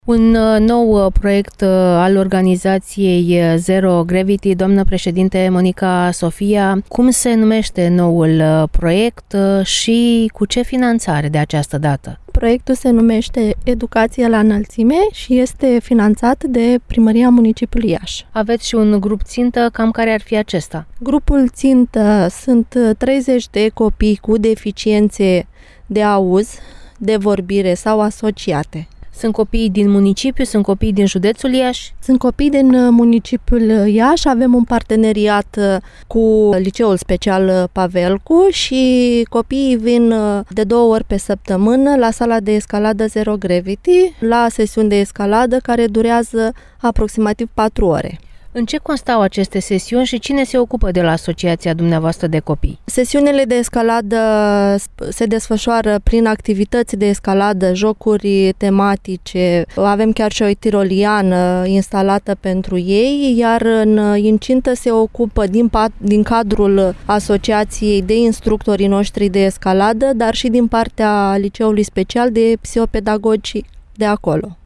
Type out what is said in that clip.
Un nou proiect al organizației Zero Gravity. Doamnă președinte Monica Sofia, cum se numește noul proiect și cu ce finanțare de această dată? Proiectul se numește Educație la înălțime și este finanțat de Primăria Municipiului Iași. Aveți și un grup țintă, cam care ar fi acesta? Grupul țintă sunt 30 de copii cu deficiențe de auz, de vorbire sau asociate. Sunt copii din municipiu, sunt copii din județul Iași? Sunt copii din municipiul Iași, avem un parteneriat cu Liceul Special Pavelcu și copiii vin de 2 ori pe săptămână la sala de escaladă Zero Gravity, la sesiuni de escaladă care durează aproximativ 4 ore. În ce constau aceste sesiuni și cine se ocupă de la asociația dumneavoastră de copii? Sesiunile de escaladă se desfășoară prin activități de escaladă, jocuri tematice, avem chiar și o tiroliană instalată pentru ei, iar în incintă se ocupă din cadrul asociației de instructorii noștri de escaladă, dar și din partea Liceului Special de psihopedagogi de acolo.